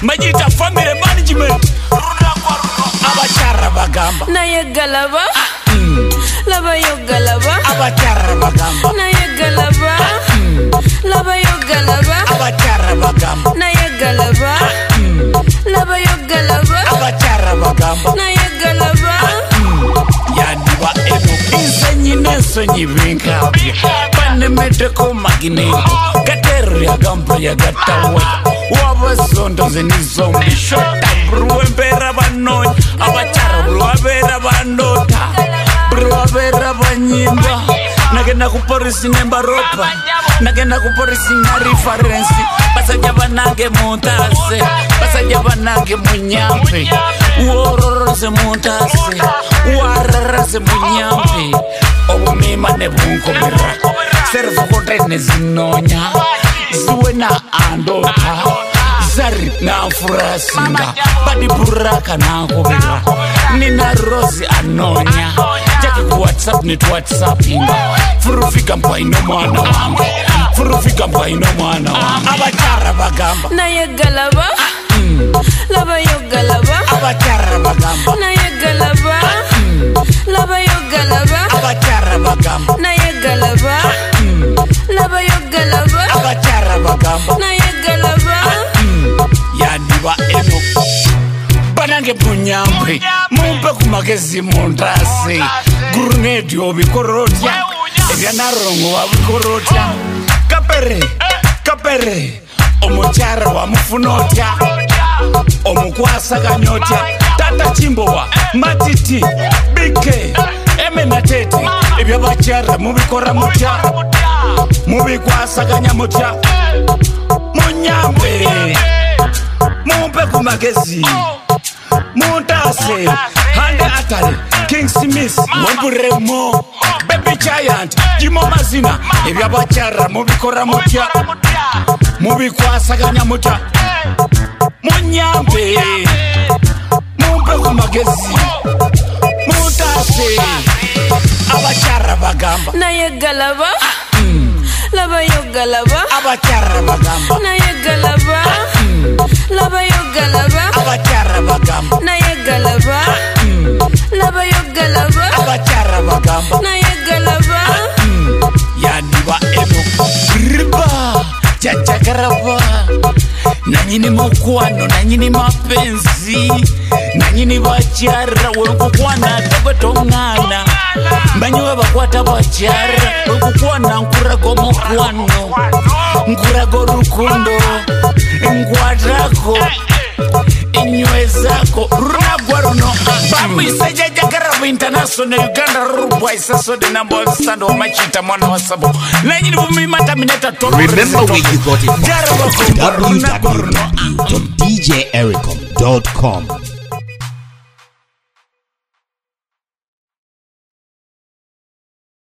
Majita family management abachara bagamba naye galaba laba yo galaba abachara bagamba naye galaba laba yo galaba abachara bagamba naye galaba laba yo galaba abachara bagamba naye galaba yadiba eno insenyi nesonyi binkabye panemeteko magineko gateru ya gampa ya gatawe wabasondo zenizombi shota bruwembera banonyi abachara bruwabera bandota bruwabera banyimba nagenda kuporisi nembaropa nagenda kuporisi na reference basajja banange muntase basajja banange munyampe wororose muntase wararase munyampe obumima nebunkomera serfu kontene zinonya ziwena andota zari na furasinga badi buraka na nkobera nina rosi anonya jaki ku WhatsApp ni WhatsAppinga furufika mpaino mwana wangu furufika mpaino mwana wangu abachara bagamba naye galaba laba yo galaba abachara bagamba naye galaba laba yo galaba abachara bagamba naye galaba laba yo galaba abachara bagamba naye galaba yadiba eno banange bunyampe mumpe kumagezi montase grenade obikorotya ebyanarongo wabikorotya kapere omuchara wa mufunotya omukwasa kanyotya tata chimbowa matiti bike emenatete ebyabachara mubikora mutya mubikwasa kanyamutya munyampe mumpe kumagezi Montase, Hande Atari, King Smith, Wamburemo, Baby Giant, Jimo Mazina, Ebyabachara, Mubikora Mutia, Mubikwasa Ganyamuta, Munyampe, Mumpe Kumagezi, Montase, Abachara Bagamba, naye galaba, laba yo galaba, Abachara Bagamba, naye galaba, laba yo galaba, Abachara Bagamba, naye galaba, laba yo galaba, Abachara Bagamba, naye galaba, yadiba eno riba jajagaraba nanyini mokwano nanyini mapenzi nanyini bachara wekukwana tabetongana mbanyiwe bakwata bachara wekukwana nkurago mokwano nkurago rukundo nkwatako inywe zako runagwaruno babu isaja jagaraba international Uganda rubwa isaso the number one stand of machita mwana wa sabo nanyini bumimata mineta toro remember where you got it from www.djericom.com